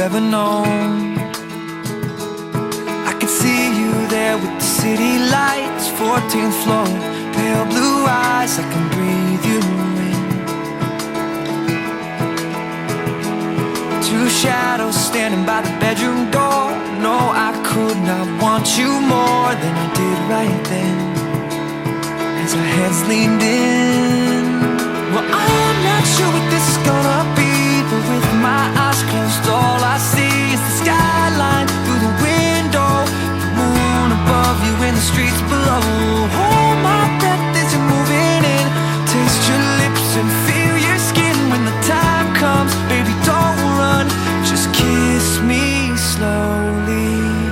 ever known. I could see you there with the city lights, 14th floor, pale blue eyes, I can breathe you in. Two shadows standing by the bedroom door. No, I could not want you more than I did right then, as our heads leaned in. Well, I'm not sure what this is gonna be, but with my eyes closed, all I see is the skyline through the window, the moon above you and the streets below. Hold my breath as you're moving in, taste your lips and feel your skin. When the time comes, baby, don't run, just kiss me slowly.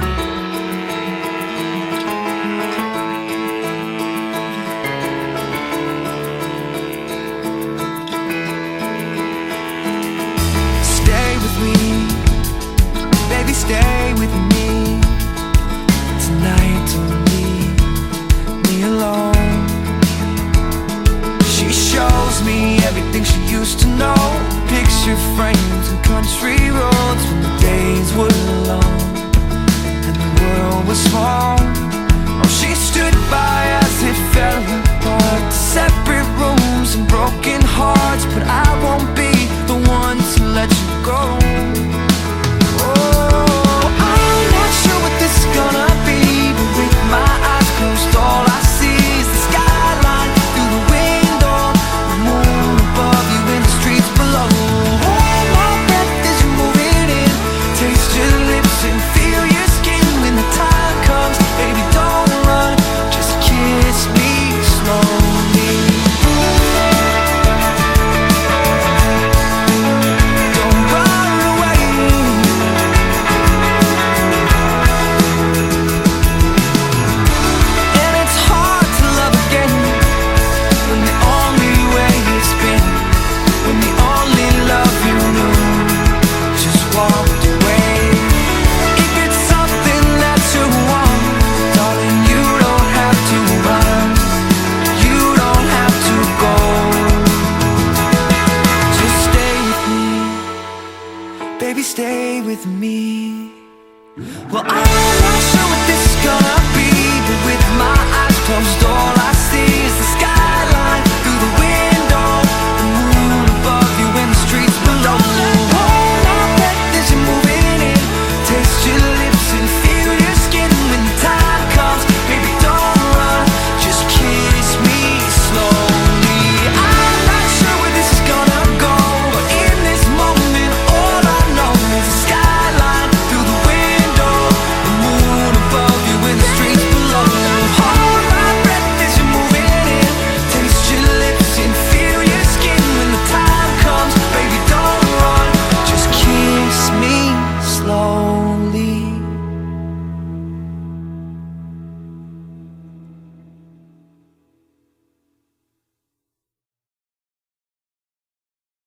Baby, stay with me tonight, don't leave me alone. She shows me everything she used to know, picture frames and country roads when the days were long and the world was small. Oh, she stood by as it fell apart, separate rooms and broken hearts, but I won't be the one to let you go. Baby, stay with me. Well, I'm not sure what this is gonna be, but with my eyes closed, all